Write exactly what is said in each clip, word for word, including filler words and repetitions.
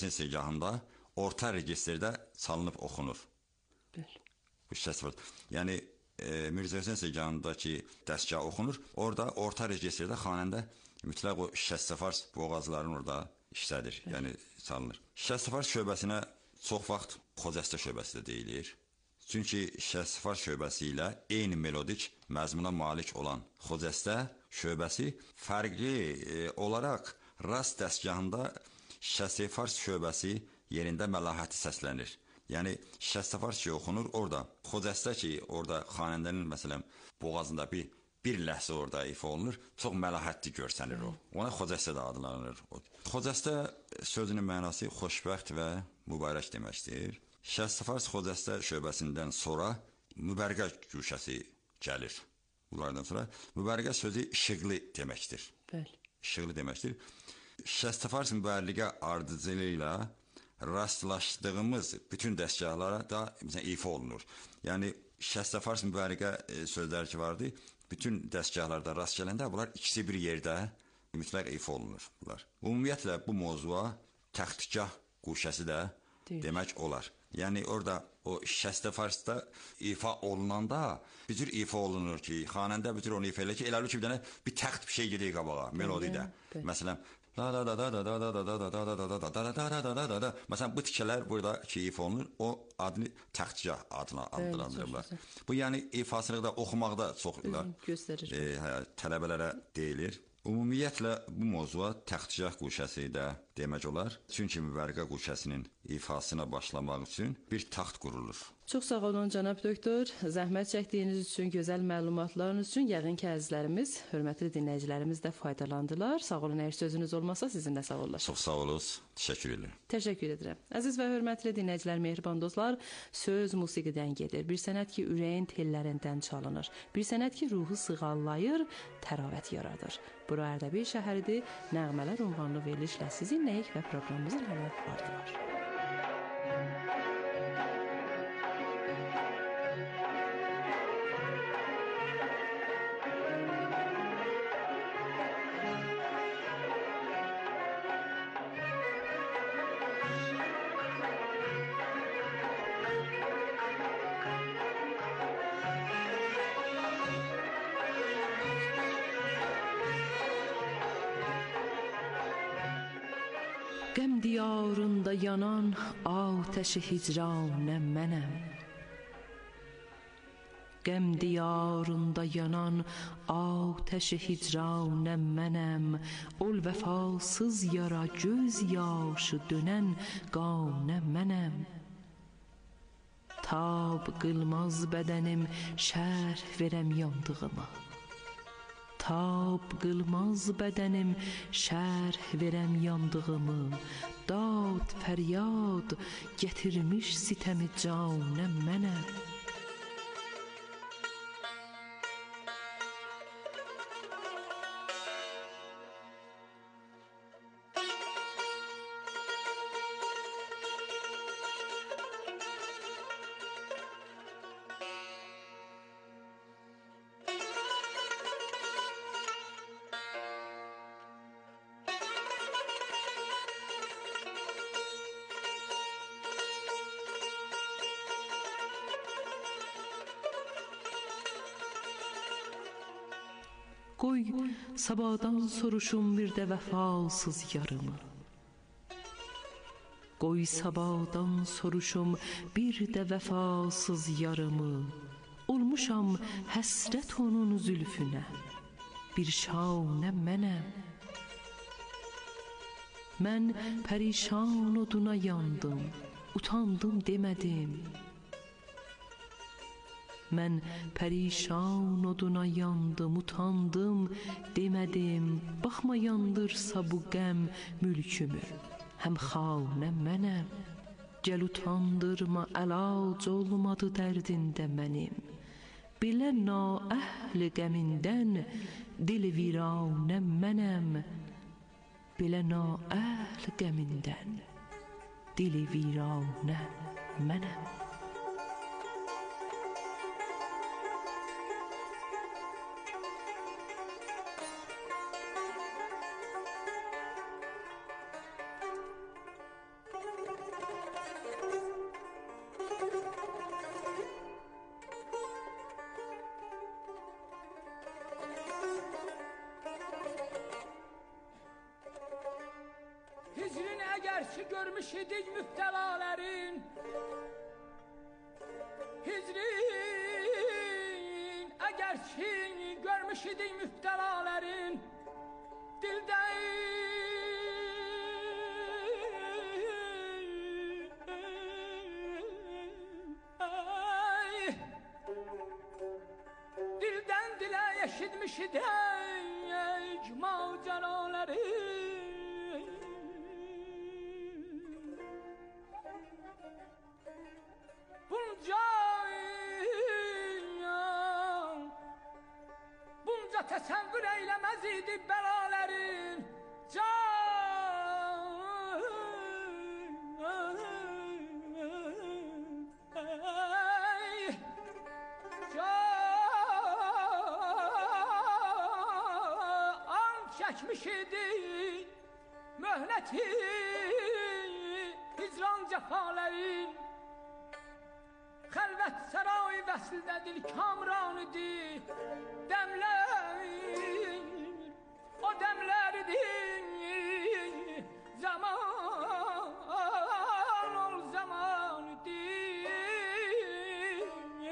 Segahında orta registrdə çalınıb oxunur. Bəli. Bu şəsəfar. Yəni e, Mirzə Hüseyn Segahındakı dəstgah oxunur. Orada orta registrdə xanəndə mütləq o şəsəfar boğazların orada işlədir. Bəli. Yəni çalınır. Şəsəfar şöbəsinə çox vaxt Xocəstə şöbəsi də deyilir. Çünki şəsəfar şöbəsi ilə eyni melodik məzmuna malik olan Xocəstə şöbəsi fərqli e, olaraq rast dəstgahında şəsəfar şöbəsi yerində məlahəti səslənir. Yəni şəsəfar ki oxunur orada. Xocəstə ki orada xanəndənin məsələn boğazında bir bir ləhsə orada ifa olunur, çox məlahətli görsənir o. Ona Xocəstə də adlanır. Xocəstə sözünün mənası xoşbəxt və mübarək deməkdir. Şəsəfar Xocəstə şöbəsindən sonra mübərqə güşəsi gəlir. Bunlardan sonra mübərqə sözü işıqlı deməkdir. Bəli. İşıqlı deməkdir. Şəsəfar mübərqə ardıcılığı ilə rastlaşdığımız bütün dəstgahlara da məsələn ifa olunur. Yəni şəsəfar mübərqə e, sözləri ki vardı, bütün dəstgahlarda rast gələndə bunlar ikisi bir yerdə mütləq ifa olunur bunlar. Ümumiyyətlə bu mövzuya təxtgah quşəsi də Deyir. demək olar. Yəni orada o şəsəfarsda ifa olunanda bir cür ifa olunur ki, xanəndə bir cür onu ifa edir ki, elə ki bir dənə bir təxt bir şey gedir qabağa, melodidə. Məsələn da da da da da da da da da da da da da da da da da da. Məsələn bu tikələr burada ki ifa olunur, o adını təxtgah adına adlandırırlar. Bu yəni ifasını da oxumaqda çox göstərir. E, tələbələrə deyilir. Ümumiyyətlə bu mövzuya təxtgah quşəsi də demək olar. Çünki mübərqə quşəsinin ifasına başlamaq üçün bir taxt qurulur. Çox sağ olun cənab doktor. Zəhmət çəkdiyiniz üçün, gözəl məlumatlarınız üçün yəqin ki əzizlərimiz, hörmətli dinləyicilərimiz də faydalandılar. Sağ olun, əgər sözünüz olmasa sizinlə sağollaşaq. Çox sağ olunuz. Təşəkkür edirəm. Təşəkkür edirəm. Əziz və hörmətli dinləyicilər, mehriban dostlar, söz musiqidən gedir. Bir sənət ki ürəyin tellərindən çalınır. Bir sənət ki ruhu sığallayır, təravət yaradır. Bura Ərdəbil şəhəridir. Nəğmələr ünvanlı verilişlə sizinləyik və proqramımızın hələ ardılar. Qəm diyarında yanan atəşi hicranə mənəm. Qəm diyarında yanan atəşi hicranə mənəm. Ol vəfasız yara göz yaşı dönən qanə mənəm. Tab qılmaz bədənim şərh verəm yandığıma. Tab qılmaz bədənim şərh verəm yandığımı. Dad fəryad gətirmiş sitəmi canə mənəm. Qoy sabadan soruşum bir də vəfasız yarımı. Qoy sabadan soruşum bir də vəfasız yarımı. Olmuşam həsrət onun zülfünə, bir şanə mənəm. Mən pərişan oduna yandım, utandım demədim. Mən pərişan oduna yandım, utandım demədim. Baxma yandırsa bu qəm mülkümü, həm xanə mənəm. Gəl utandırma, əlac olmadı dərdində mənim. Bilə naəhli qəmindən dil viranə mənəm. Bilə naəhli qəmindən dil viranə mənəm. ki görmüş idik müptelalerin, hicrin eğer ki görmüş idik müptelalerin, dilden ay, dilden dile eşitmiş idik maceraları. Bunca bunca təsəvvür eyləməz idi bələlərin can, can çəkmiş idi möhnəti hicran cəfələrin. Xəlvət saray vəsildədir kamran idi, dəmlər o dəmlərdir, zaman ol zaman idi.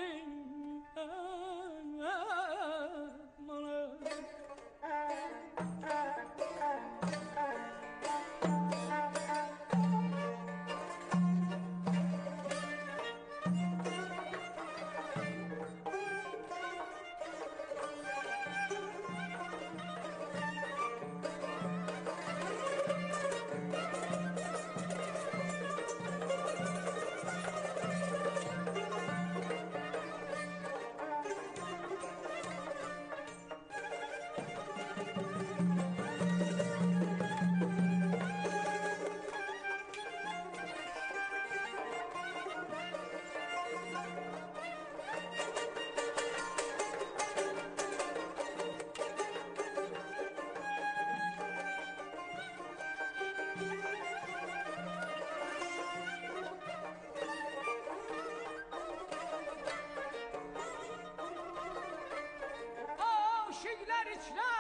Aşıklar içine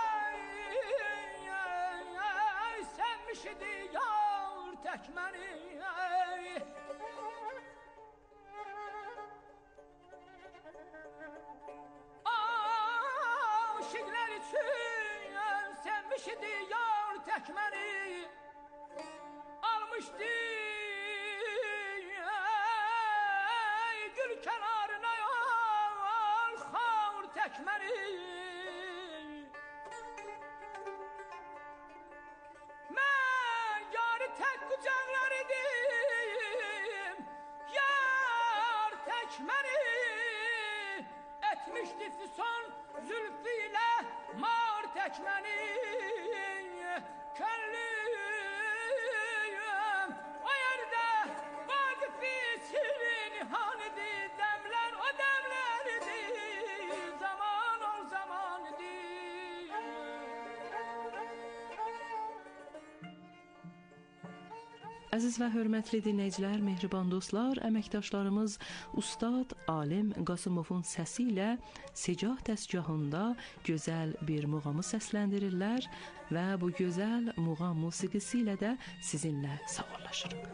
sevmiş idi yar tekmeni. Aşıklar için sevmiş idi yar tekmeni. Almıştı gül kenarına yar xavur tekmeni. Mən yarı tək qucaqlar idim, yar tekmeni. Etmişdi füson zülfü ilə mar tekmeni. Könlüm o yerde vakifi sirin hanidi, demler o demlerdi, zaman ol zaman idi. Əziz və hörmətli dinləyicilər, mehriban dostlar, əməkdaşlarımız Ustad Alim Qasımovun səsi ilə Secah dəsgahında gözəl bir muğamı səsləndirirlər və bu gözəl muğam musiqisi ilə də sizinlə sağollaşırıq.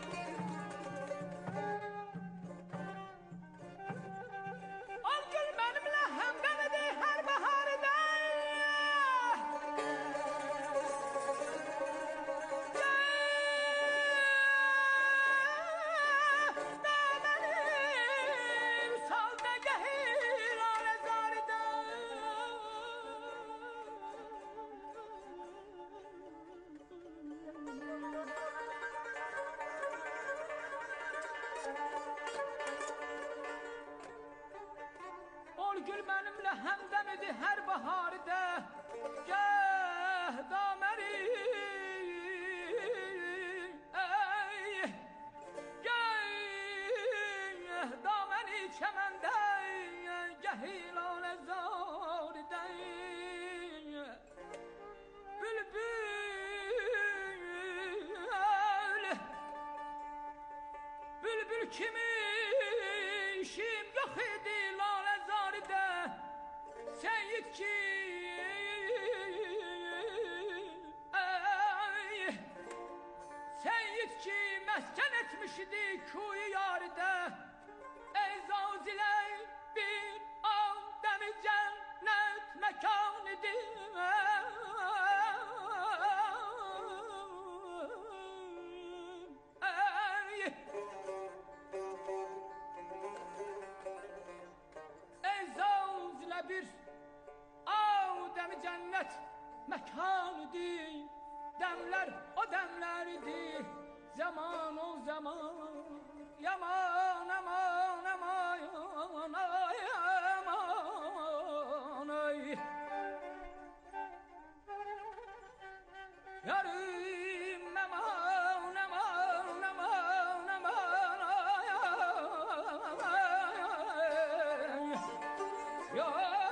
Gül benimle hemdem idi her baharda, geh dameri, ey, geh dameri çemende, geh ilale zaride, bülbül, bülbül kimi işim yok idi lale zaride. Seyit ki ey, Seyit Seyit ki mesken etmişdi kuyu yaride. Ey zazile bir Adem-i cennet mekanıdır. Ey, ey zazile bir Adem-i cennet mekanıdır. Demler o demlerdi. Zaman o zaman. Yaman aman aman ay aman ay. Yarım aman aman aman aman ay ay. Ya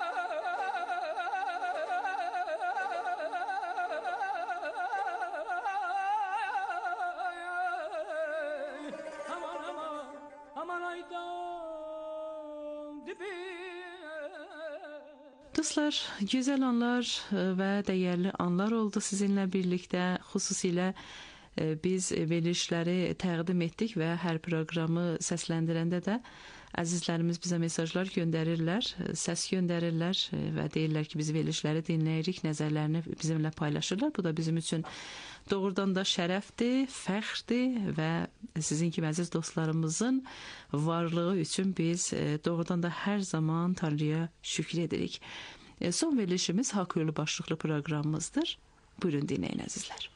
Dostlar, gözəl anlar və dəyərli anlar oldu sizinlə birlikdə. Xüsusilə biz verilişləri təqdim etdik və hər proqramı səsləndirəndə də əzizlərimiz bizə mesajlar göndərirlər, səs göndərirlər və deyirlər ki, biz verilişləri dinləyirik, nəzərlərini bizimlə paylaşırlar. Bu da bizim üçün doğrudan da şərəfdir, fəxrdir və sizin kimi əziz dostlarımızın varlığı üçün biz doğrudan da hər zaman Tanrıya şükür edirik. Son verilişimiz Haqq Yolu başlıqlı proqramımızdır. Buyurun dinləyin əzizlər.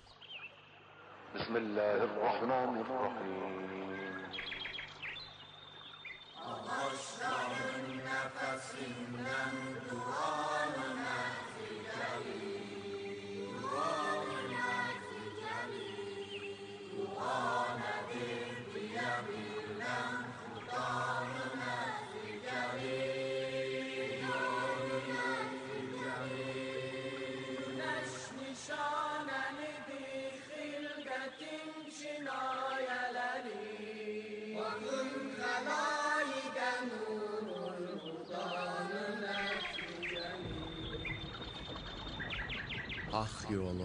Bismillahirrahmanirrahim. Ağaçların nefesinden duanı neticeli, duanı neticeli, dua nedir diyebilen Kur'an-ı neticeli, duanı neticeli. Güneş nişanenidir hildetin çinayeleri, bakın Zelaide nurun Kur'an-ı neticeli. Haqq yolu.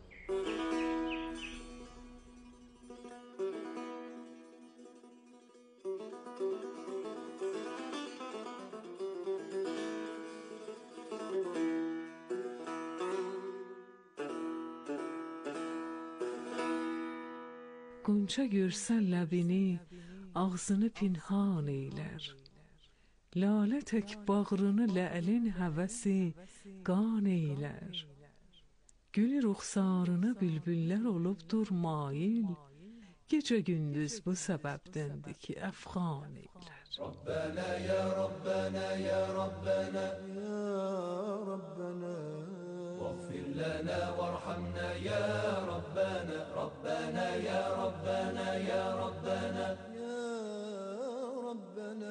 Qonça görsən ləbini, ağzını pinhan eylər. Lalə tək bağrını lə'lin həvəsi qan eylər. Gül ruxsarına bülbüllər olubdur mail, gecə gündüz bu səbəbdəndir ki, əfğan eylər. Rabbena ya Rabbena ya Rabbena ya Rabbena واغفر لنا وارحمنا يا ربنا ربنا يا ربنا يا ربنا يا ربنا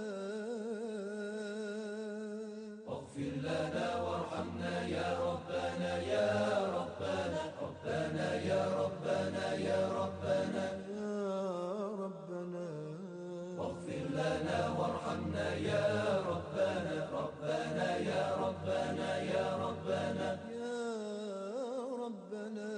واغفر لنا وارحمنا يا ربنا يا ربنا ربنا يا ربنا يا ربنا يا ربنا واغفر لنا وارحمنا يا ربنا ربنا يا ربنا يا ربنا ربنا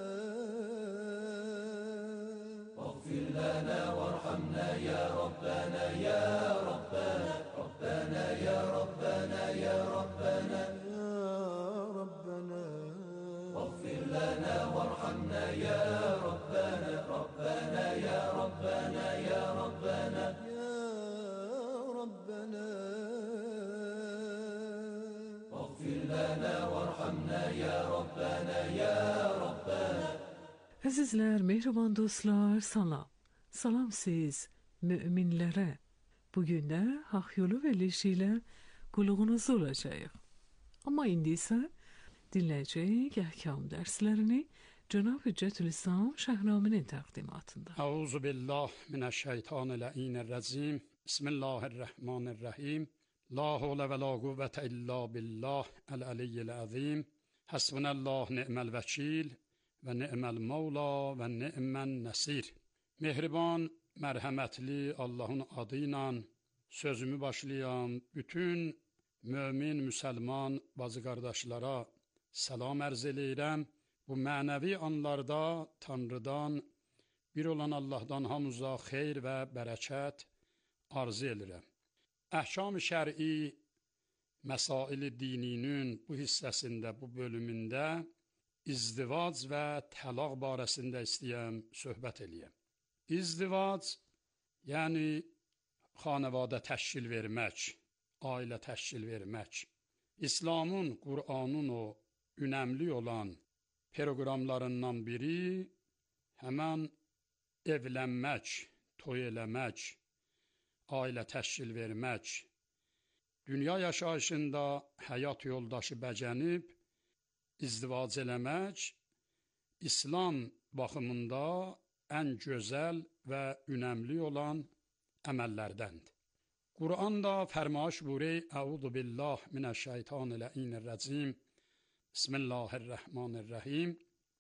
واغفر لنا وارحمنا يا ربنا يا ربنا ربنا يا ربنا يا ربنا يا ربنا واغفر لنا وارحمنا يا ربنا ربنا يا ربنا يا ربنا يا ربنا واغفر لنا وارحمنا يا ربنا يا ربنا. Əzizlər, mehriban dostlar, salam. Salam siz müminlərə. Bugün də Haqq Yolu verilişi ilə qulluğunuzda olacağıq. Amma indi isə dinləyəcəyik əhkam dərslərini Cənab Hüccətülislam Şəhnaminin təqdimatında. Əuzu billah minəşşeytanirracim. Bismillahirrahmanirrahim. La havle ve la kuvvete illa billah el-aliyyil azim. Hasbunallah ni'mel vekil ve ni'mel mevla ve ni'men nesir. Mehriban, mərhəmətli Allahın adıyla sözümü başlayan bütün mömin, müsəlman bazı qardaşlara salam ərz eləyirəm. Bu mənəvi anlarda Tanrıdan Bir olan Allahdan hamıza xeyr və bərəkət arzu edirəm. Əhkam-ı şər'i Məsail-i dininin bu hissəsində, bu bölümündə izdivac və təlaq barəsində istəyəm söhbət eləyəm. İzdivac, yəni xanəvadə təşkil vermək, ailə təşkil vermək. İslamın, Qur'anın o önəmli olan proqramlarından biri həmən evlənmək, toy eləmək, ailə təşkil vermək. Dünya yaşayışında həyat yoldaşı bəcənib, izdivac eləmək, İslam baxımında ən gözəl və önəmli olan əməllərdəndir. Qur'anda fərmaş buyurur: "Əuzu billah minəşşeytanirracim. Bismillahirrahmanirrahim.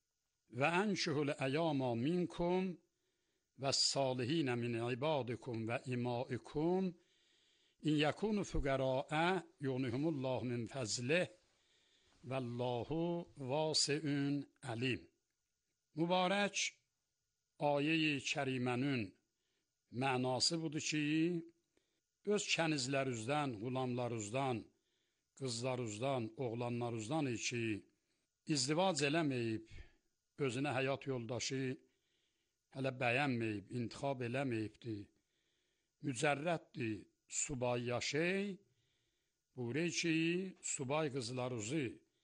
Və enşuhul əyama minkum vəs-salihin min ibadikum və imaikum İn yəkunu fuqara'a yughnihumullahu min fəzlih vallahu vasi'un alim." Mübarək ayə-i kərimənin mənası budur ki, öz kənizlərinizdən, qulamlarınızdan, qızlarınızdan, oğlanlarınızdan ki, izdivac eləməyib, özünə həyat yoldaşı hələ bəyənməyib, intixab eləməyibdir, mücərrəddir, subay yaşay, buyurur ki, subay qızlarınızı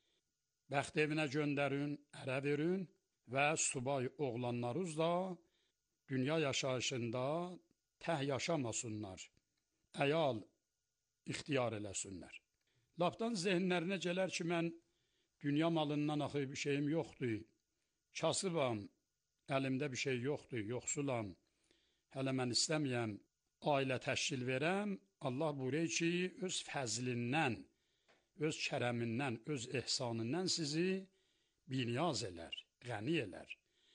bəxt evinə göndərin, ərə verin və subay oğlanlarınız da dünya yaşayışında təh yaşamasınlar, əyal ixtiyar eləsinlər. Lapdan zehinlərinə gələr ki, mən dünya malından axı bir şeyim yoxdur, kasıbam, əlimdə bir şey yoxdur, yoxsulam, hələ mən istəməyəm, ailə təşkil verəm. Allah buyurur ki, öz fəzlindən, öz kərəmindən, öz ehsanından sizi biniyaz elər, qəni elər.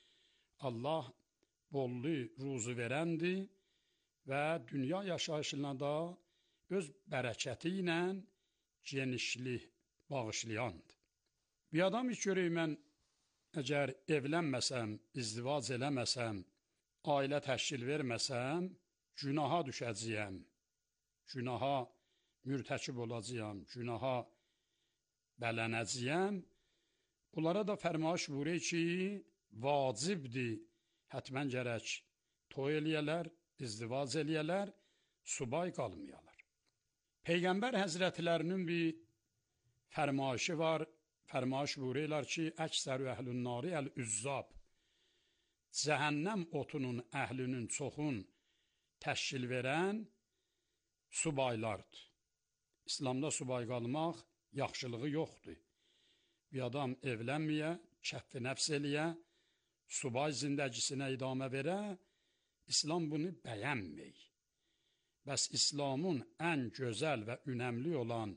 Allah bollu ruzu verəndir və dünya yaşayışına da öz bərəkəti ilə genişlik bağışlayandır. Bir adam hiç görək, mən əgər evlənməsəm, izdivac eləməsəm, ailə təşkil verməsəm, günaha düşəcəyəm, günaha mürtəkib olacağam, günaha bələnəcəyəm. Bunlara da fərmaş buyurur ki, vacibdir, hətmən gərək toy eləyələr, izdivac eləyələr, subay qalmayalar. Peyğəmbər həzrətlərinin bir fərmaşı var, fərmaş buyururlar ki, əksəru əhlün nari əl-üzzab, cəhənnəm otunun əhlinin çoxun təşkil verən subaylardır. İslamda subay qalmaq yaxşılığı yoxdur. Bir adam evlənməyə, kəffi nəfs eləyə, subay zindəgisinə idamə verə, İslam bunu bəyənmək. Bəs İslamın ən gözəl və önəmli olan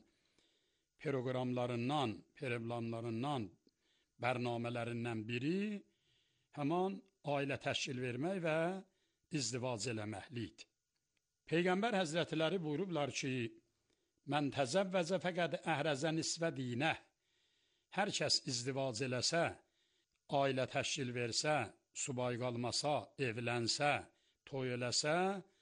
proqramlarından, proqramlarından, bərnamələrindən biri həman ailə təşkil vermək və izdivac eləməklikdir. Peyğəmbər həzrətləri buyurublar ki, mən təzəvvəcə fəqəd əhrəzə nisvə dinə, hər kəs izdivac eləsə, ailə təşkil versə, subay qalmasa, evlənsə, toy eləsə,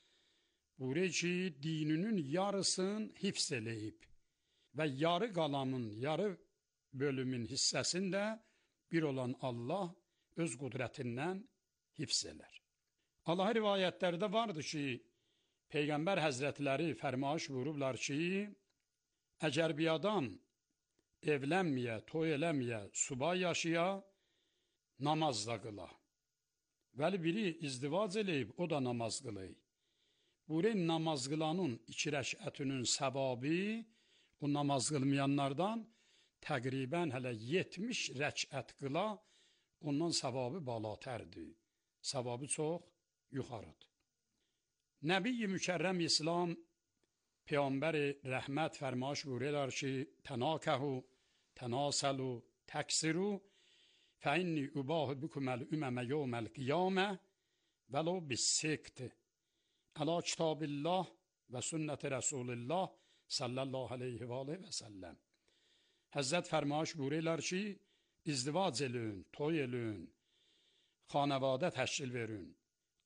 buyurur ki, dininin yarısını hifz eləyib və yarı qalanın, yarı bölümün hissəsində bir olan Allah öz qudrətindən hifz elər. Allah rivayətlərdə vardır ki, Peyğəmbər həzrətləri fərmaş buyurublar ki, əgər bir adam evlənməyə, toy eləməyə, subay yaşaya, namaz da qıla. Vəli biri izdivac eləyib, o da namaz qılay. Buyurun, namaz qılanın iki rəkətinin səvabı, o namaz qılmayanlardan təqribən hələ yetmiş rəkət qıla, ondan səvabı balatərdir. Səvabı çox yuxarıdır. Nəbi-i Mükərrəm İslam, Peyğəmbər-i rəhmət fərmaş buyururlar ki, tənakəhu, tənasəlu, təksiru, fəinni ubahı bükuməl üməmə yevməl qiyamə vəlo bis-sikt. Əla kitabillah və sünnət-i Rasulillah sallallahu aleyhi və aleyhi və səlləm. Həzrət fərmaş buyururlar ki, izdivac elün, toy elün, xanəvadə təşkil verin,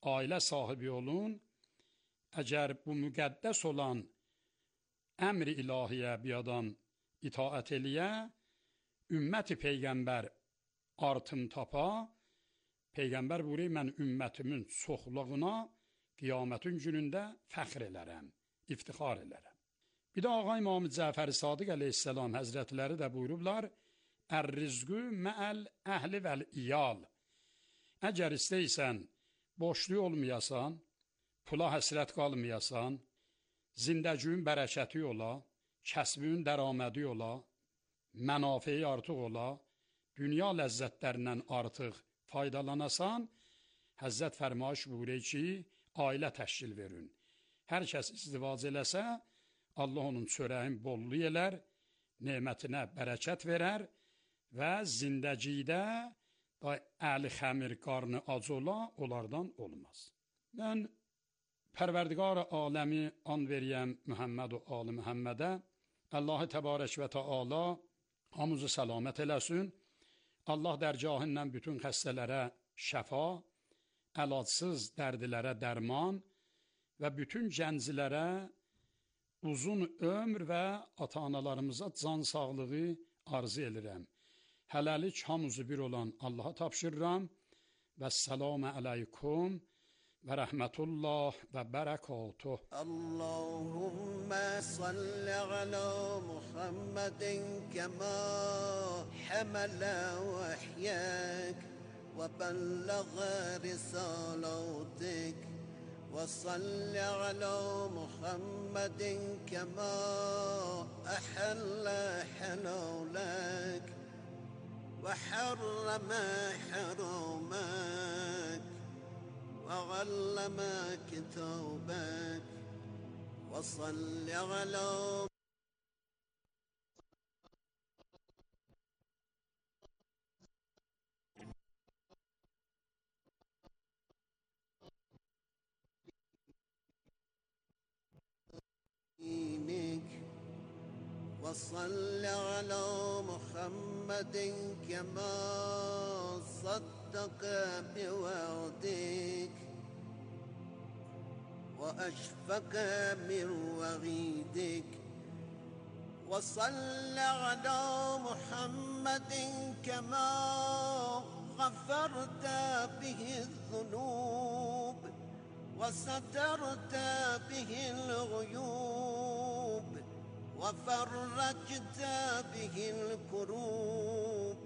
ailə sahibi olun. Əgər bu müqəddəs olan əmr-i ilahiyə bir adam itaət eləyə, ümməti Peyğəmbər artım tapa, Peyğəmbər buyuruyor, mən ümmətimin çoxluğuna qiyamətin günündə fəxr elərəm, iftixar elərəm. Bir də Ağa İmam Cəfər Sadiq əleyhissalam həzrətləri də buyurublar, Ər-rizqü məəl əhli vəl-iyal. Əgər istəysən, boşluq olmayasan, pula həsrət qalmayasan, zindəgüyün bərəkəti ola, kəsbün dəramədi ola, mənafeyi artıq ola, dünya ləzzətlərindən artıq faydalanasan, Həzzət fərmayış buyuruyor ki, ailə təşkil verin. Hər kəs izdivac eləsə, Allah onun çörəyin bollu elər, nemətinə bərəkət verər və zindəgidə əli xəmir, qarnı ac ola, onlardan olmaz. Mən Pərverdigar aləmi an veriyəm Mühəmməd və Ali Mühəmmədə. Allah təbarək və təala hamımızı səlamət eləsin. Allah dərgahından bütün xəstələrə şəfa, əlacsız dərdilərə dərman və bütün gənclərə uzun ömr və ata-analarımıza can sağlığı arzu edirəm. Hələlik hamımızı bir olan Allaha tapşırıram və səlamə əleykum və rəhmətullah və bərəkatuh. Allahümmə salli alə Muhammedin kəmə həmələ vəhyək və bəlləğə risalatik və salli alə Muhammedin kəmə əhəllə hələlək وحرم حرامك وعلم كتابك وصل على وصل على محمد كما صدق بوعدك وأشفق من وعيدك وصل على محمد كما غفرت به الذنوب وسترت به الغيوب وفرجت به الكروب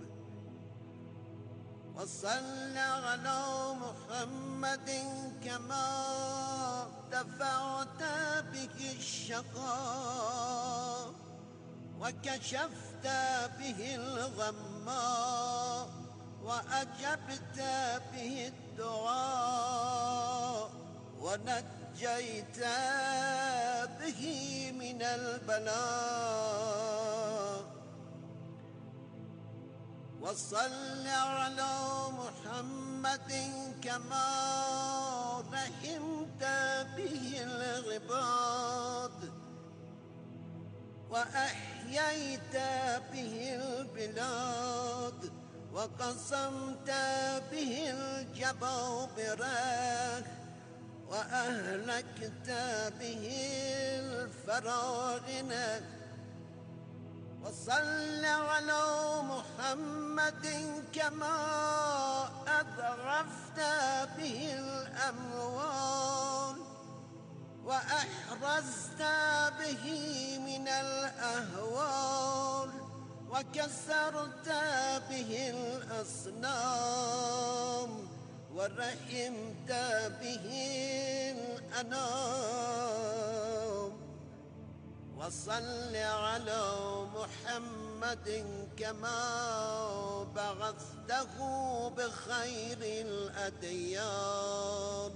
وصل على محمد كما دفعت به الشقاء وكشفت به الغماء وأجبت به الدعاء ونجيت به من البلاء وصل على محمد كما رحمت به العباد وأحييت به البلاد وقسمت به الجبابرة وأهلكت به الفراعنة وصل على محمد كما أضعفت به الأموال وأحرزت به من الأهوال وكسرت به الأصنام ورحمت به الأنام وصل على محمد كما بعثته بخير الأديان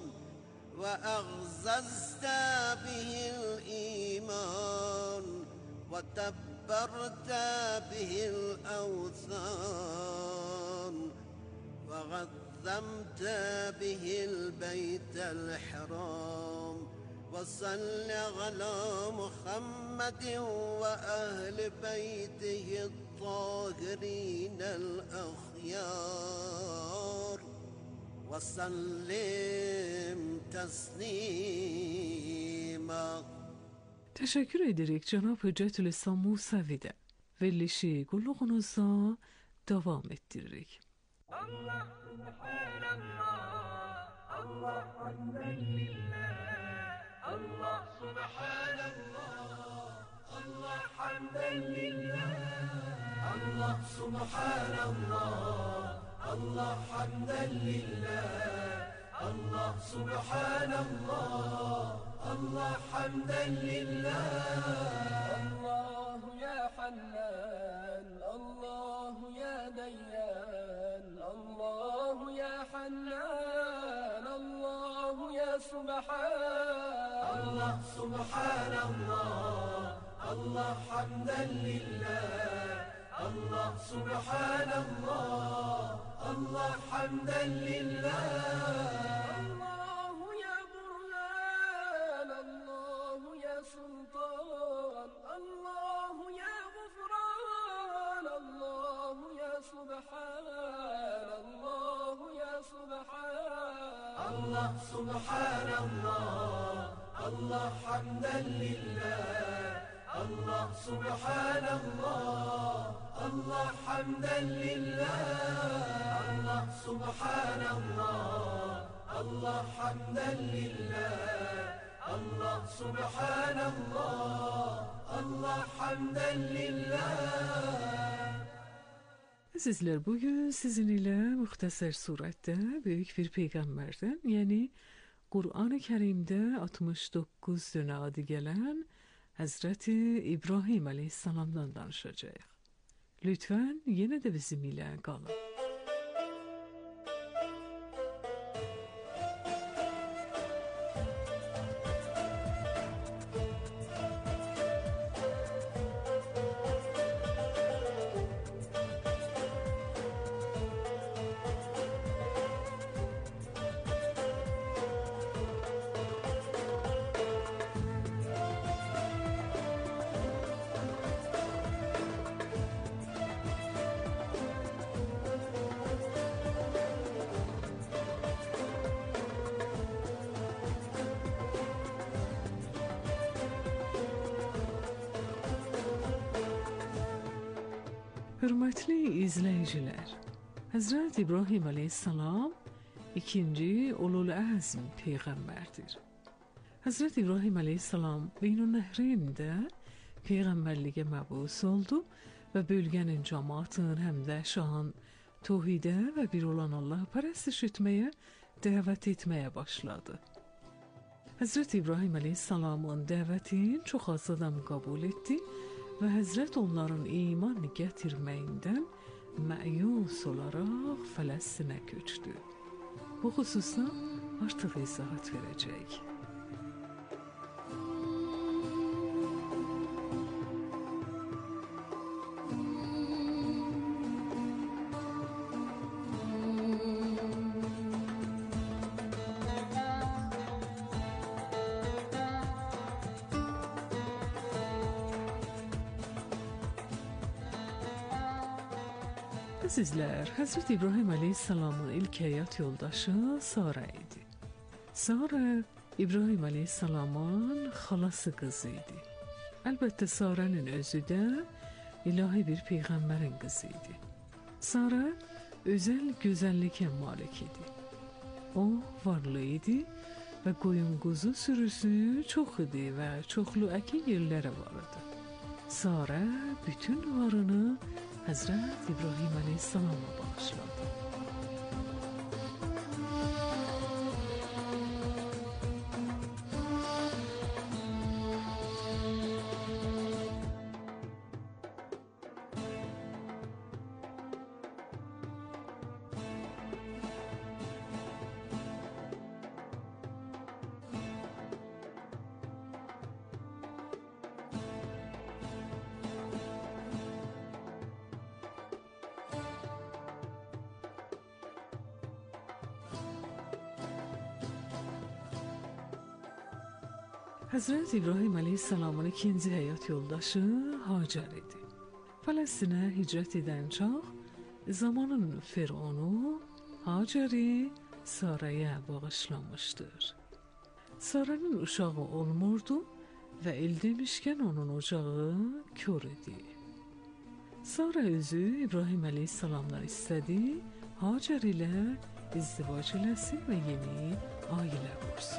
وأعززت به الإيمان وتبرت به الأوثان وعظمت به البيت الحرام وصل على محمد وأهل بيته الطاهرين الأخيار وسلم تسلیما. Teşekkür ederek Cenab-ı Hüccetülislam Musavi'de verilişi kulluğunuza devam ettirerek. Allah Subhanallah, Allah hamden lillah, Allah Subhanallah, Allah hamden lillah, Allah Subhanallah, Allah hamden lillah, Allah Subhanallah, Allah hamden lillah. Allahu ya Hannan, Allahu ya Dayyan, Allahu ya Hannan, Allahu ya Subhan. Allah Subhanallah, Allah hamden lillah, Allah Subhanallah, Allah hamden lillah. Allahu ya Burhan, Allahu ya Sultan, Allahu ya Gufran, Allahu ya Subhan, Allahu ya Subhan. Allah Subhanallah, Allah hamden lillah, Allah Subhanallah, Allah hamden lillah. Allah Subhanallah, Allah hamden lillah, Allah Subhanallah, Allah hamden lillah. Sizler bugün sizin ile muhtasar surette büyük bir peygamberden, yani Kur'an-ı Kerim'de altmış dokuz döne adı gelen Hazreti İbrahim Aleyhisselam'dan danışacağız. Lütfen yine de bizim ile kalın. Hürmetli izleyiciler, Hazreti İbrahim Aleyhisselam ikinci Ulul Azm peygamberdir. Hazreti İbrahim Aleyhisselam Beynun Nehrin'de peygamberliğe mebus oldu ve bölgenin cemaatinin hem de şahın tevhide ve bir olan Allah'ı perestiş etmeye, davet etmeye başladı. Hazreti İbrahim Aleyhisselam'ın davetini çok az adam kabul etti ve Hazret onların iman getirmeyinden məyus olarak Filistin'e köçtü. Bu hususta artık izahat verecek. Sizler, Hazreti İbrahim Aleyhisselam'ın ilk hayat yoldaşı Sara idi. Sara, İbrahim Aleyhisselam'ın halası kızıydı. Elbette Sara'nın özü de ilahi bir peygamberin kızıydı. Sara, özel güzelliğe malik idi. O varlıydı ve koyun kuzu sürüsü çok idi ve çoklu eki yerlere vardı. Sara bütün varını Hazreti İbrahim Aleyhisselam'a bağışladı. Hazreti İbrahim Aleyhisselam'ın ikinci hayat yoldaşı Hacer idi. Filistin'e hicret eden çağ, zamanın Firavunu Hacer'i Saraya bağışlamışdır. Sara'nın uşağı olmurdu ve el demişken onun ocağı kör idi. Sara özü İbrahim Aleyhisselam'dan istedi, Hacer ile izdivac eləsin ve yeni aile kursun.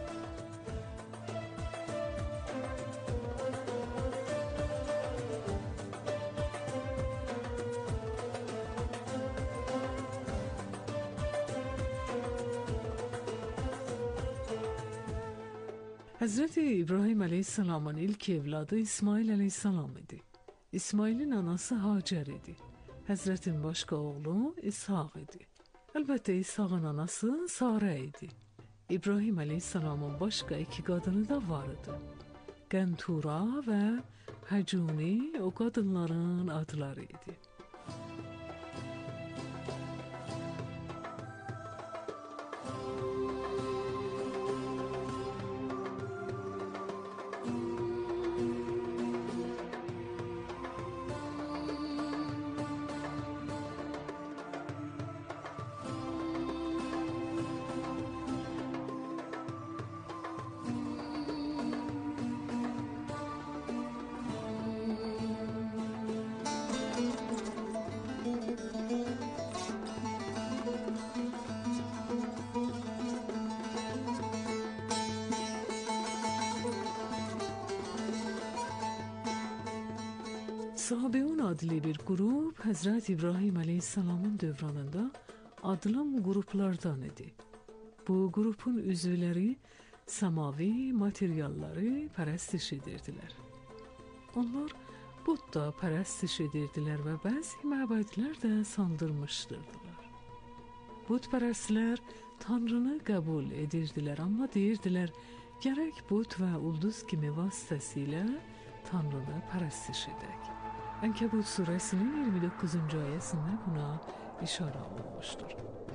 Hazreti İbrahim Aleyhisselam'ın ilk evladı İsmail Aleyhisselam idi. İsmail'in anası Hacer idi. Hazretin başka oğlu İshak idi. Elbette İshak'ın anası Sara idi. İbrahim Aleyhisselam'ın başka iki kadını da vardı. Gentura ve Hacuni o kadınların adlarıydı. Sahabeun adlı bir grup Hazreti İbrahim Aleyhisselam'ın dövranında adlı gruplardan idi. Bu grubun üzvləri samavi materyalları pərəstiş edirdiler. Onlar Budda pərəstiş edirdiler ve bəzi məbədlər də sandırmışdırdılar. Budpərəstlər Tanrını qəbul edirdiler ama deyirdiler gərək Bud və ulduz kimi vasitəsilə Tanrını pərəstiş edək. Ankebut suresinin yirmi dokuzuncu ayetinde buna işare olmuştur.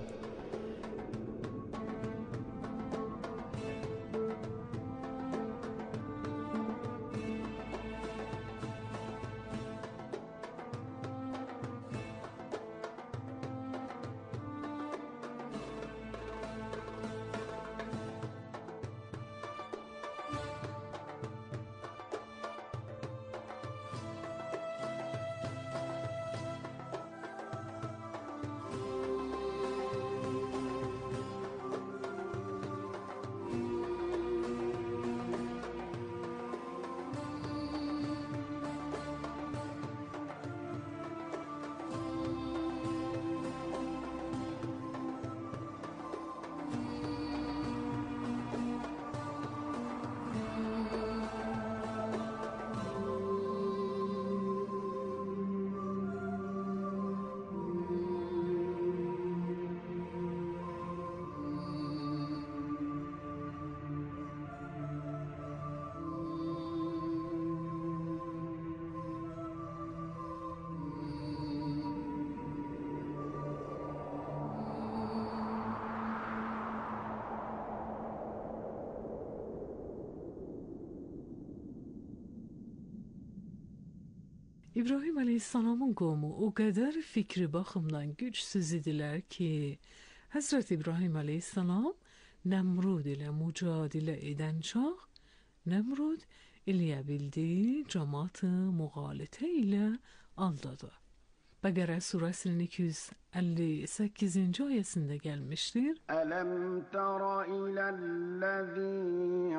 İbrahim Aleyhisselam'ın qovmu o qədər fikri baxımdan gücsüz idilər ki, Hazreti İbrahim Aleyhisselam Nemrud ile mücadilə edən çağ, Nemrud eləyə bildiyi cəmaatı müğalitə ilə aldadı. Bəqərə surəsinin iki yüz əlli səkkizinci ayəsində gəlmişdir. Ələm tərə iləl-ləzî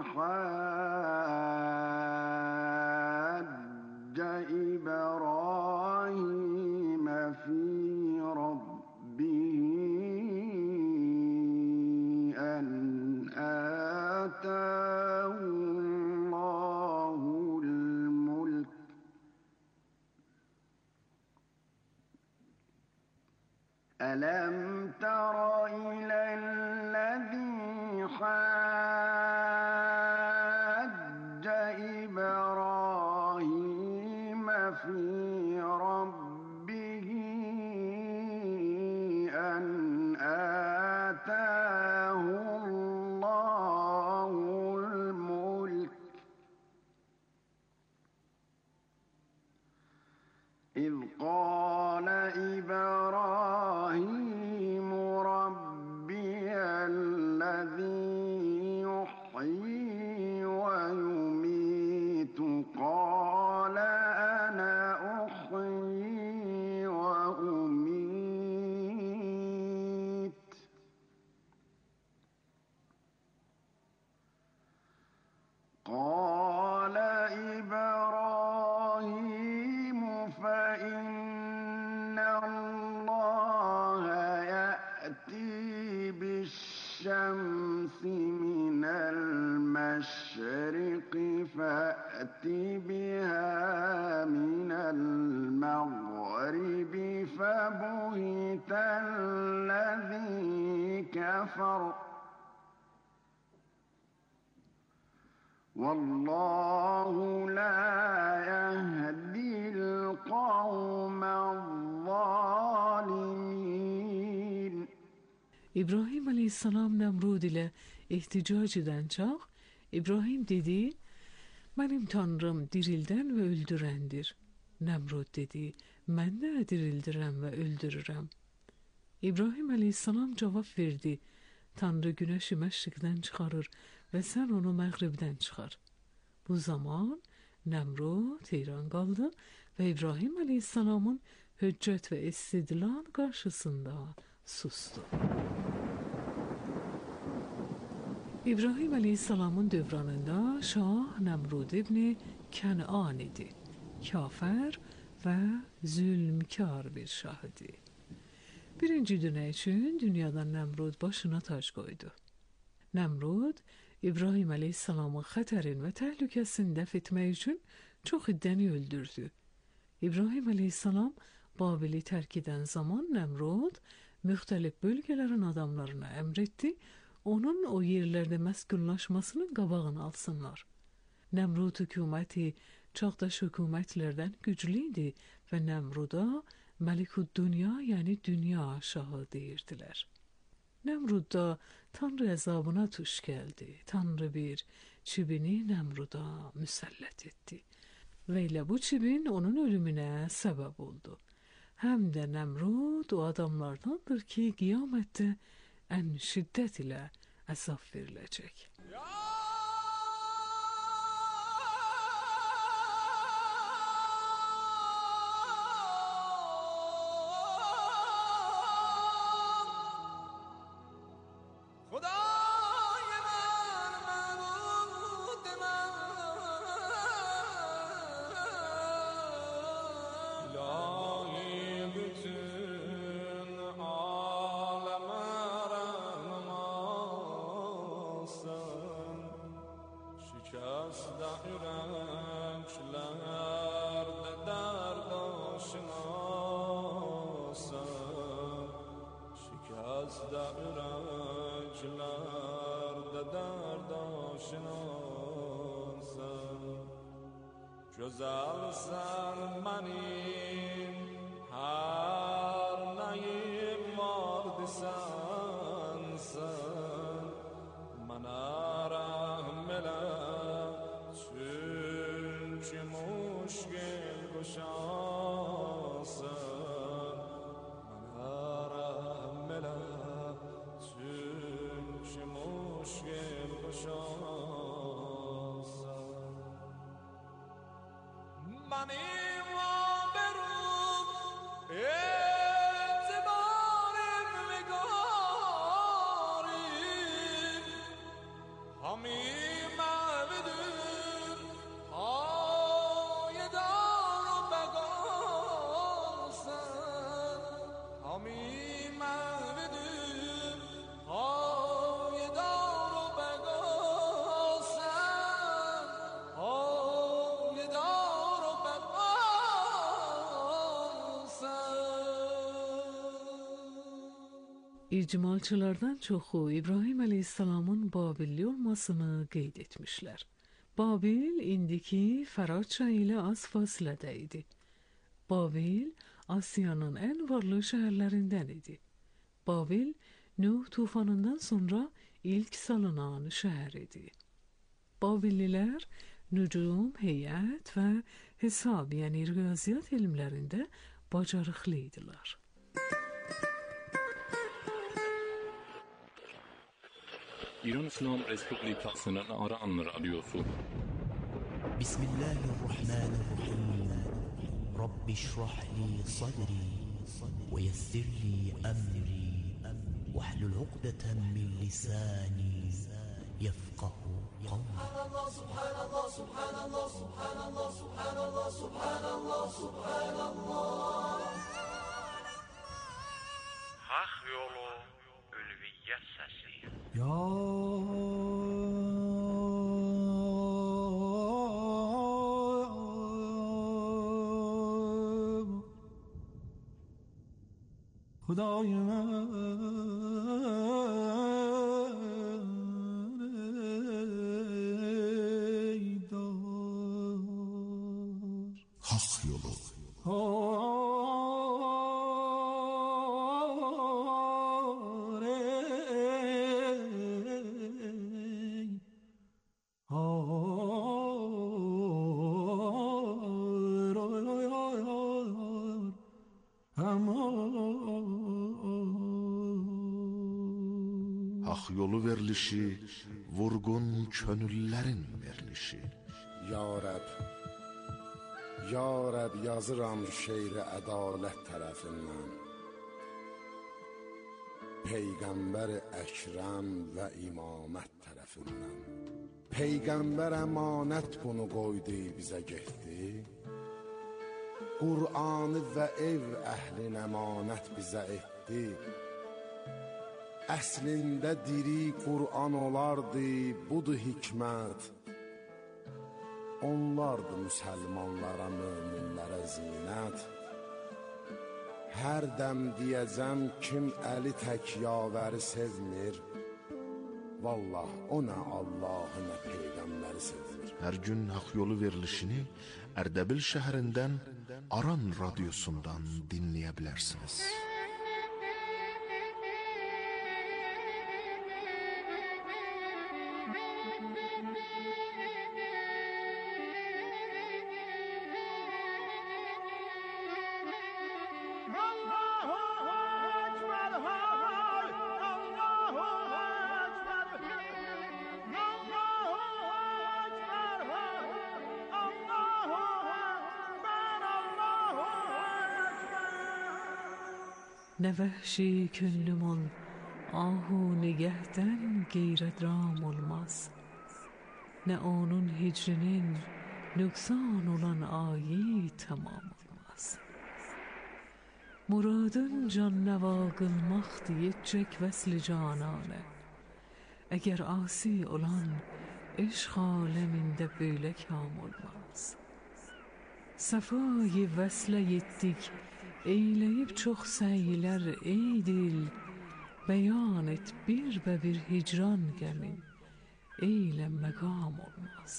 haccə İbrahimə fî rabbihi ən ətəhullâhul mulk. ألم تر إلى الذي حاج قال إبراهيم فإن الله يأتي بالشمس من المشرق فأت بها من المغرب فبهت الذي كفر والله لا يهدي القوم الظالمين. İbrahim Aleyhisselam Nemrud ile ihticac eden çağ, İbrahim dedi, benim Tanrım dirilden ve öldürendir. Nemrud dedi, ben de dirildirem ve öldürürem. İbrahim Aleyhisselam cevap verdi, Tanrı güneşi meşrikten çıkarır ve sen onu mağribden çıkar. Bu zaman Nemrud heyran kaldı ve İbrahim Aleyhisselam'ın hüccet ve istidlal karşısında sustu. İbrahim Aleyhisselam'ın dövranında Şah Nemrud İbni Kenan idi. Kafir ve zulmkar bir şah idi. Birinci dünya için dünyadan Nemrud başına tac koydu. Nemrud, İbrahim Aleyhisselam'ın xətərin ve təhlükəsini dəf etmək üçün çox iddəni öldürdü. İbrahim Aleyhisselam Babil'i terk eden zaman Nemrud, müxtəlif bölgelerin adamlarına emretti, onun o yerlerde məskunlaşmasının qabağını alsınlar. Nemrud hükümeti çağdaş hükümetlerden güclüydü ve Nemrud'a Melikud Dünya yani Dünya Şahı deyirdiler. Nemrud da Tanrı əzabına tuş geldi. Tanrı bir çibini Nemrud'a müsəllat etti. Ve ile bu çibin onun ölümüne sebep oldu. Hem de Nemrud o adamlardandır ki kıyamette en şiddet ile azap verilecek. Güzelsen benim her neyim vardı sensin. Bana rahmet eyle çünkü müşkil kuşansın. Bana rahmet eyle çünkü müşkil kuşansın. Benim haberim etibarım ve garim Hamim abidim ayedar begansın Hamim abidim ayedar begansın İcmalçılardan çoxu İbrahim Aleyhisselam'ın Babilli olmasını qeyd etmişler. Babil indiki Fərat çayı ilə az fasilədə idi. Babil Asiyanın en varlı şəhərlərindən idi. Babil Nuh tufanından sonra ilk salınan şəhər idi. Babillilər nücum, heyət və hesab, yəni riyaziyyat elmlərində bacarıqlı idilər. İran İslam Respublikasının Aran Radyosu. Bismillahirrahmanirrahim. Rabbi şrah li sadri ve yessir li emri ve hlul uqdeten min lisani yefqahu qavli. Subhanallah, Subhanallah. Hak yolu ülviyyət səsi. Ya Hudayım Hak yolu. Hak yolu verilişi, vurgun könüllerin verilişi. Ya Rəb, Ya Rəb yazıram şeiri ədalət tərəfindən. Peyğəmbər Əkrəm və imamət tərəfindən. Peyğəmbər əmanət bunu qoydu bizə getdi. Qur'anı və ev əhlin əmanət bizə etdi. Əslində diri Qur'an olardı, budur hikmət. Onlardı müsəlmanlara, möminlərə zinət. Hər dəm deyəcəm kim əli tək yavəri sevmir. Vallah o nə Allahı nə Peyğəmbəri sevmir. Hər gün hak yolu verilişini Ərdəbil şəhərindən Aran radiosundan dinləyə bilərsiniz. Nə vəhşi könlüm ol, ahu nigəhdən qeyrədram olmaz. Nə onun hicrinin nüksan olan ayi tamam olmaz. Muradın can nəva qılmaqdır yetcək vəsli cananə. Əgər asi olan eşq aləmində böylə kam olmaz. Səfayı vəslə yetdik, eyləyib çox səylər ey dil, bəyan et bir bə bir hicran qəmin, eylə məqam olmaz.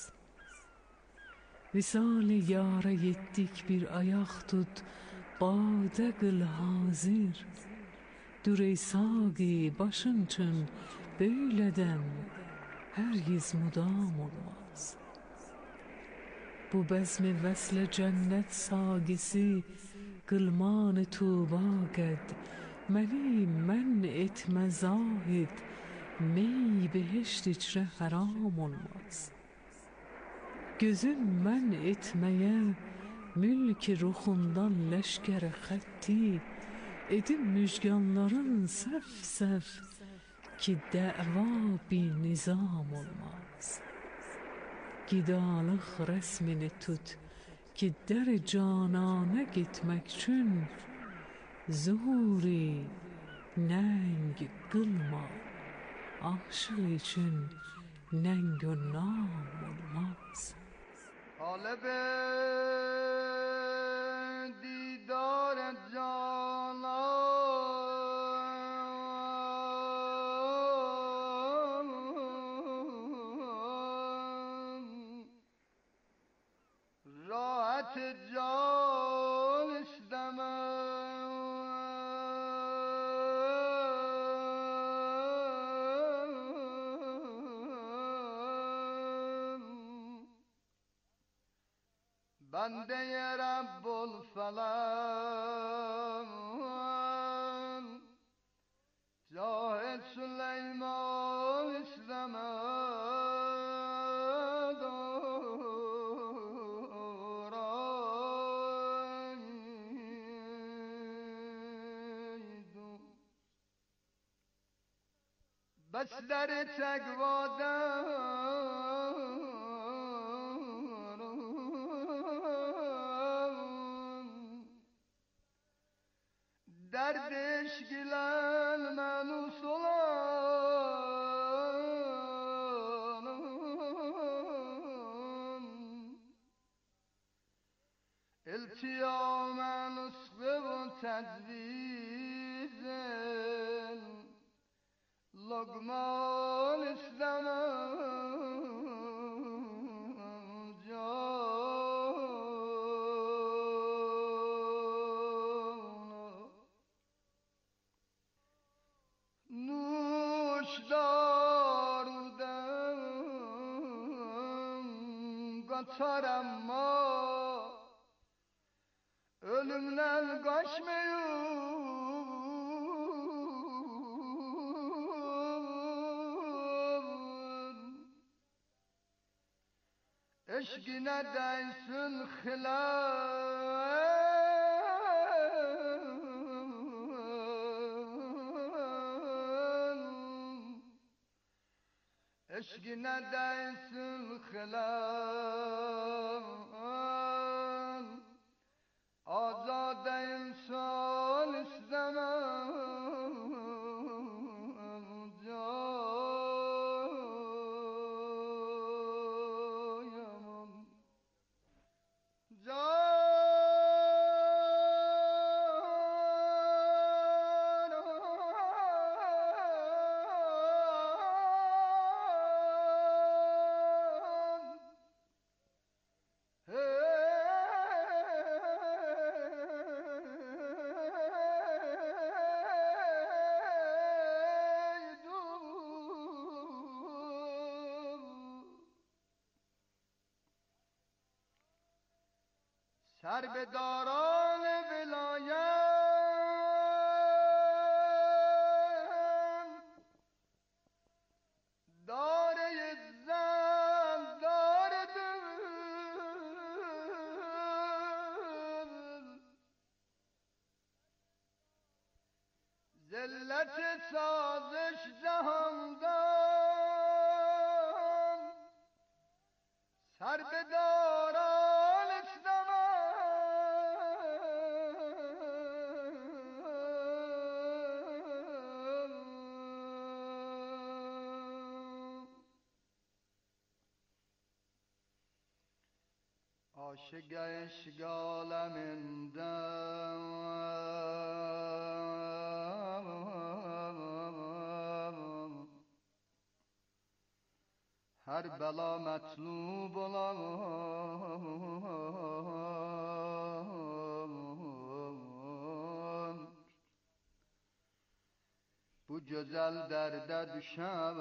Visal-i yara yetdik bir ayaq tut, badə qıl hazır, dür-i saqi başın çün böylədən hər giz mudam olmaz. Bu bəzm-i vəslə cənnət saqisi, qılman tuğba qəd, məni mən etmə zahid, mey behişt içrə haram olmaz. Gözün mən etməyə, mülk ruxundan ləşkər xətti, edim müjganların səf-səf, ki dəva bi nizam olmaz. Gidalıq rəsmini tut, ki در canana gitmek için zuhuri neng kılma, aşık için neng و nam olmaz. طالب دیدار راحت جان اشتمم بنده رب الفلک جاه سلیمان اشتمم بس در تقوادم التيام نسخ وتجويز لقمان اسلام kaçar ama ölümden kaçmıyor. Eşkine değsin hilal, eşkine değsin hilal, azad insan istemem cayaman سر به داران ولایت داره زن داره دل ذلت سازش جهاندان سر به داران اسلام عاشق اشغالمندم هر بلا مطلوب olan bu güzel derde düşem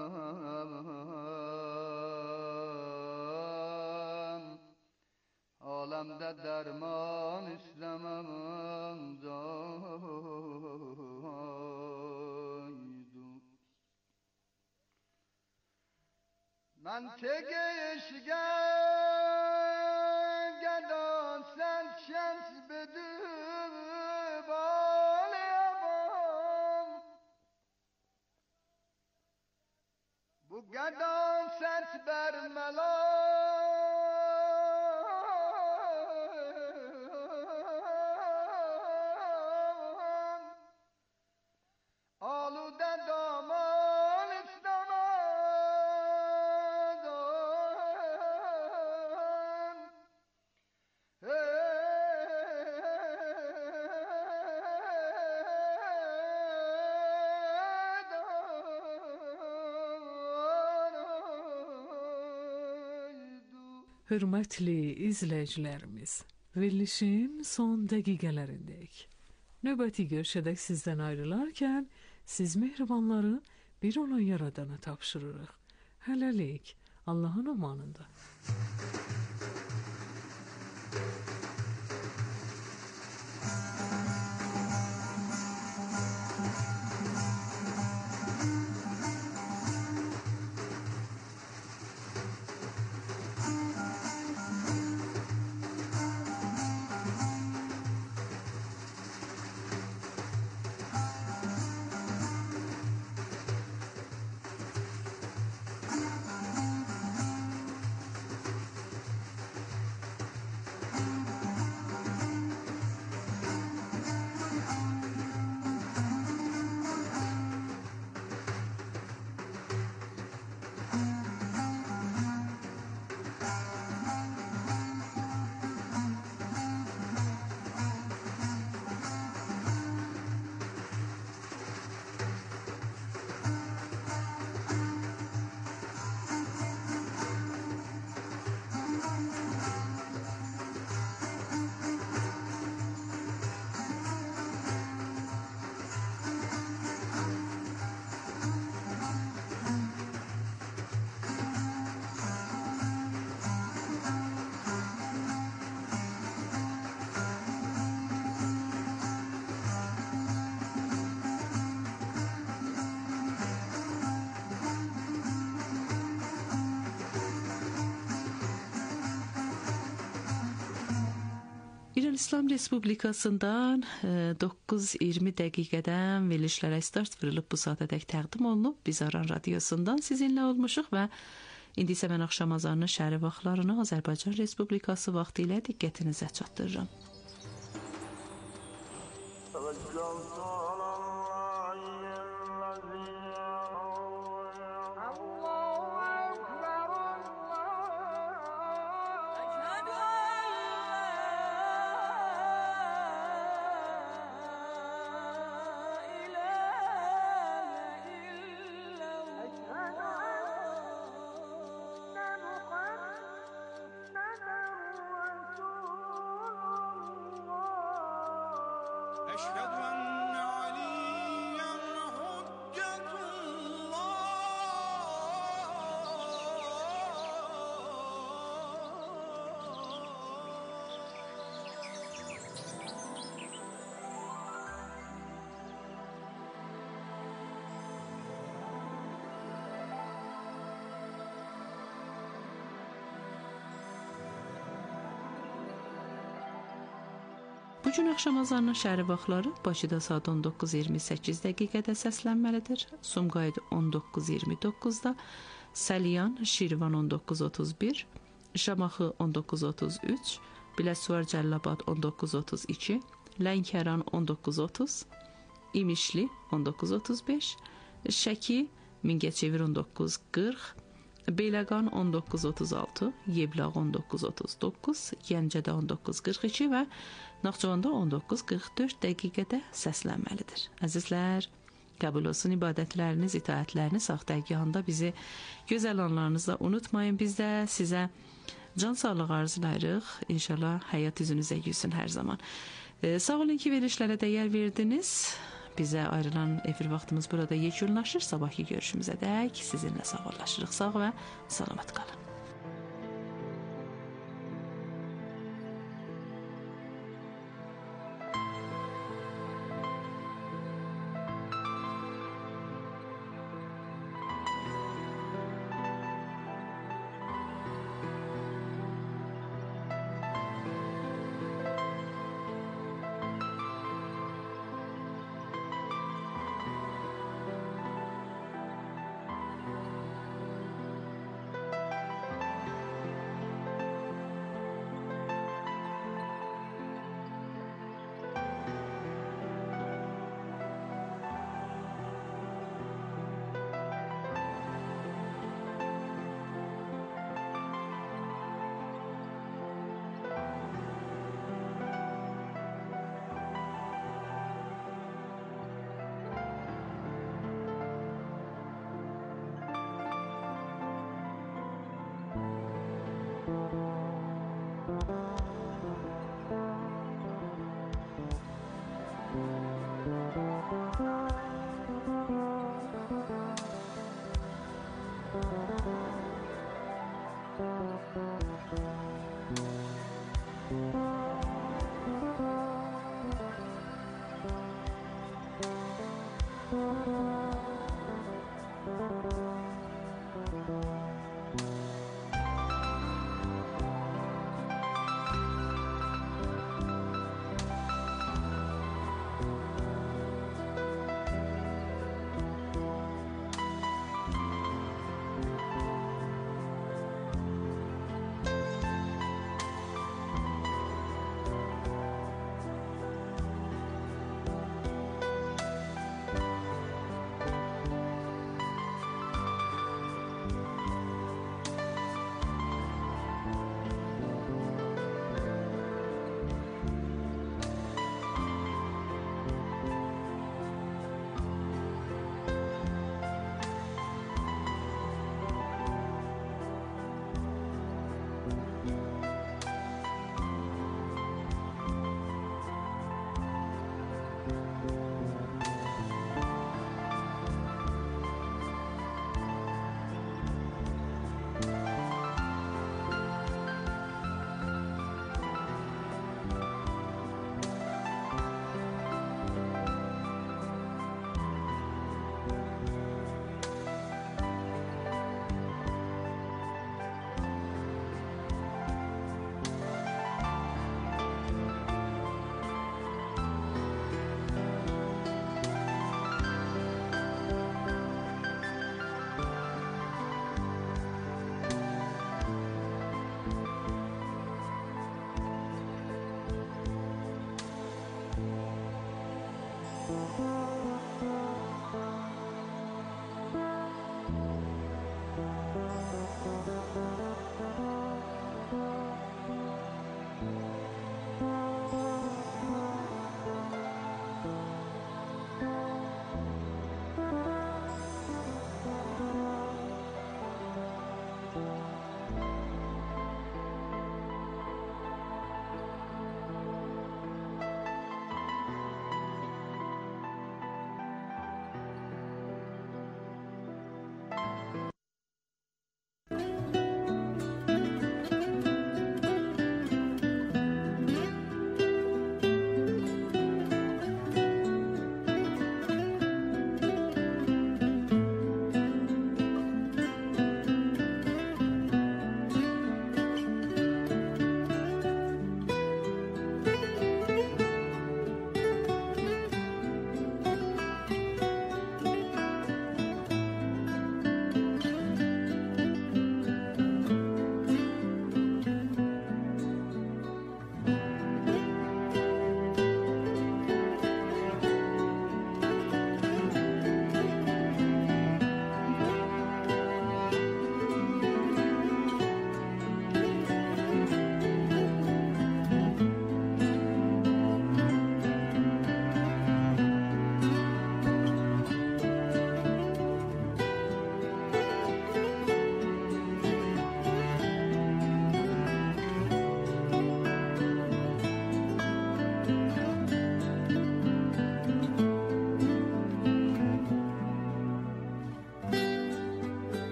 alemde derman istemem zaydu منطق عشقه گدان سن شمس بدو بالیم bu گدان ست بر ملان آلوده دامان اسلام Hörmətli izləyicilərimiz, verilişin son dəqiqələrindəyik. Növbəti görüşədək sizdən ayrılarkən, siz mehribanları bir olan yaradana tapşırırıq. Hələlik, Allahın amanında. İslam Respublikasından doqquz iyirmi dəqiqədən verilişlərə start verilib bu saatədək təqdim olunub. Biz Aran Radiosundan sizinlə olmuşuq və indi isə mən axşam azanının şəhəri vaxtlarını Azərbaycan Respublikası vaxtı ilə diqqətinizə çatdırıram. Bu gün axşam azanının şəhəri vaxtları Bakıda saat on doqquz iyirmi səkkiz dəqiqədə səslənməlidir. Sumqayıt on doqquz iyirmi doqquzda, Səliyan, Şirvan on doqquz otuz bir, Şamaxı on doqquz otuz üç, Biləsuvar Cəllabad on doqquz otuz iki, Lənkəran on doqquz otuz, İmişli on doqquz otuz beş, Şəki, Mingəçevir on doqquz qırx, Beyləqan on doqquz otuz altı, Yeblağ on doqquz otuz doqquz, Gəncədə on doqquz qırx iki və Naxçıvanda on doqquz qırx dörd dəqiqədə səslənməlidir. Əzizlər, qəbul olsun ibadətləriniz, itaətləriniz sağ dərgahında bizi gözəl anlarınızda unutmayın. Biz də sizə can sağlığı arzulayırıq. İnşallah həyat üzünüzə gülsün hər zaman. Ee, sağ olun ki, verilişlərə dəyər verdiniz. Bizə ayrılan efir vaxtımız burada yekunlaşır. Sabahki görüşümüzə dək sizinlə sağollaşırıq. Sağ və salamat qalın. Thank you.